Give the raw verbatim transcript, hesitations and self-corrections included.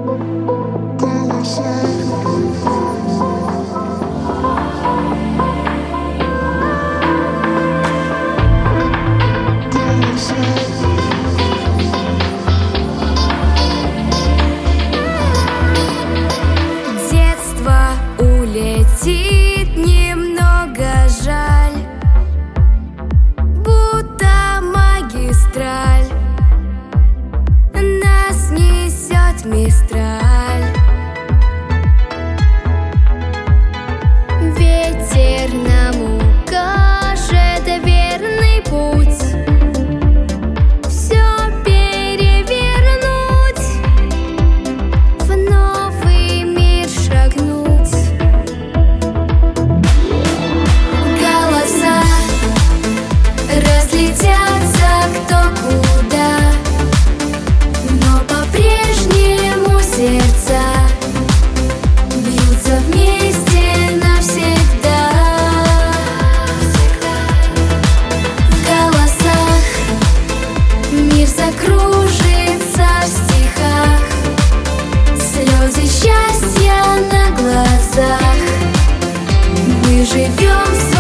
Улетит немного жаль, будто магистраль нас несет мистраль. Ветер нам укажет верный путь, все перевернуть, в новый мир шагнуть. Разлетятся кто куда, но по-прежнему сердца бьются вместе навсегда. В голосах мир закружится в стихах, слезы счастья на глазах. Мы живем в